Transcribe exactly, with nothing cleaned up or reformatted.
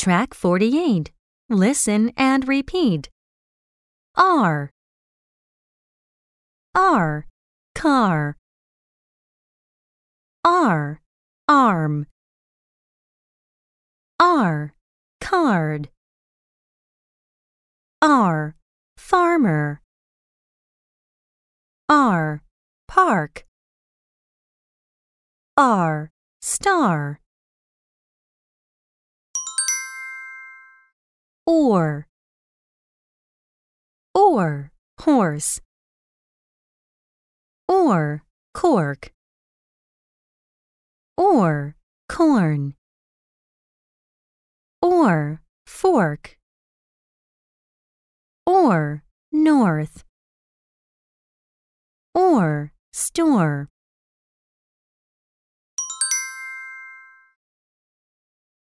Track forty-eight. Listen and repeat. R. R. Car. R. Arm. R. Card. R. Farmer. R. Park. R. Star. Or. Or. Horse. Or. Cork. Or. Corn. Or. Fork. Or. North. Or. Store.